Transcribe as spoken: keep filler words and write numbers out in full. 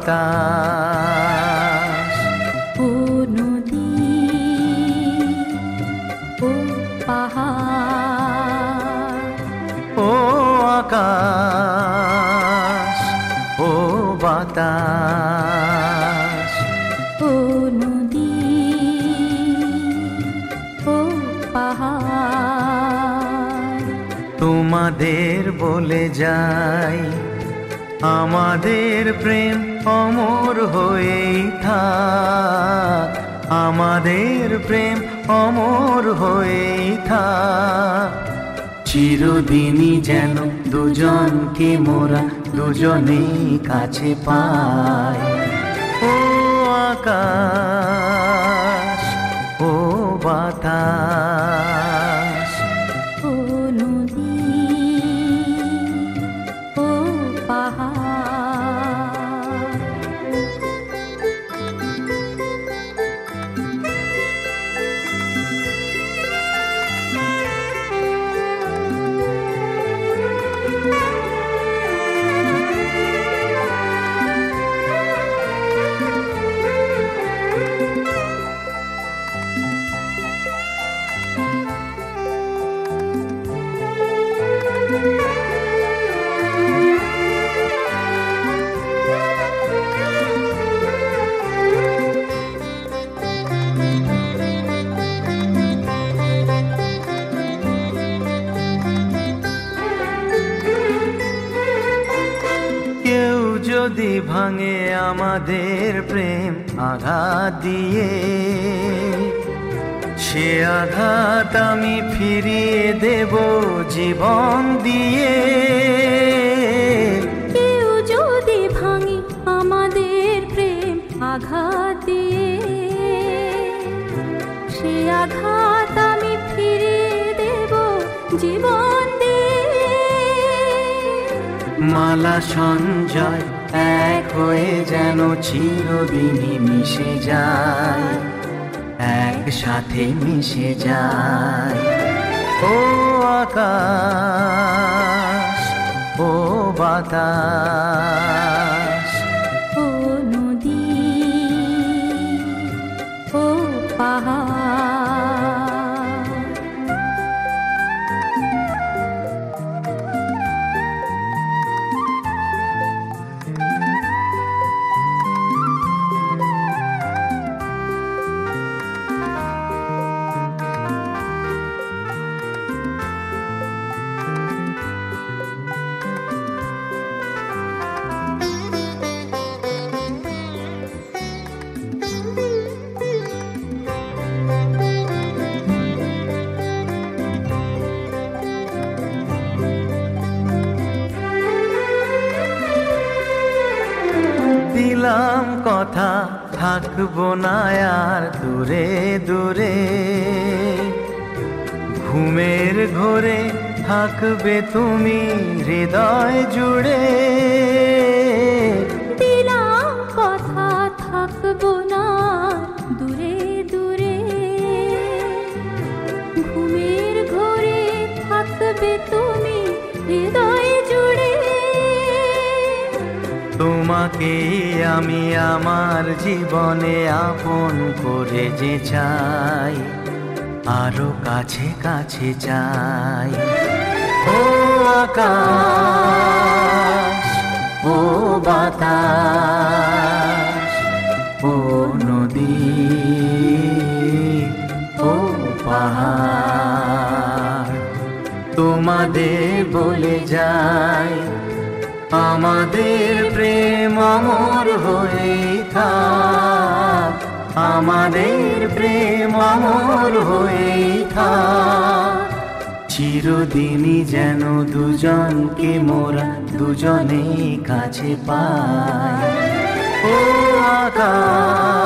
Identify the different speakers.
Speaker 1: বাতাস,
Speaker 2: ও নদী, ও পাহাড়,
Speaker 1: ও আকাশ, ও বাতাস,
Speaker 2: ও নদী, ও পাহাড়,
Speaker 1: তোমাদের বলে যাই আমাদের প্রেম অমর হয়েই থাক, আমাদের প্রেম অমর হয়েই থাক। চিরদিনই যেন দুজনকে মোরা দুজনেই কাছে পাই। ও আকাশ, ও বাতাস,
Speaker 2: ও নদী, ও পাহাড়।
Speaker 1: যদি ভাঙে আমাদের প্রেম আঘাত দিয়ে, সে আঘাত আমি ফিরিয়ে দেব জীবন দিয়ে।
Speaker 2: কেউ যদি ভাঙে আমাদের প্রেম আঘাত দিয়ে, সে আঘাত আমি ফিরিয়ে দেব জীবন দিয়ে।
Speaker 1: মালা সঞ্জয় এক হয়ে যেন চিরদিনই মিশে যায়, একসাথে মিশে যায়। ও আকাশ, ও বাতাস,
Speaker 2: ও নদী, ও পাহাড়।
Speaker 1: দিলাম কথা থাকবো না আর দূরে দূরে, ঘুমের ঘোরে থাকবে তুমি হৃদয় জুড়ে।
Speaker 2: দিলাম কথা থাকবো না দূরে দূরে, ঘুমের ঘোরে থাকবে তুমি হৃদয় জুড়ে।
Speaker 1: তোমাকে আমি আমার জীবনে আপন করে যে চাই, আরো কাছে কাছে চাই। ও আকাশ, ও বাতাস, ও নদী, ও পাহাড়, তোমাদের বলে যাই আমাদের প্রেম অমর হয়ে থাক, আমাদের প্রেম অমর হয়ে থাক। চিরদিনই যেন দুজনকে মোরা দুজনেই কাছে পাই। ও আকাশ,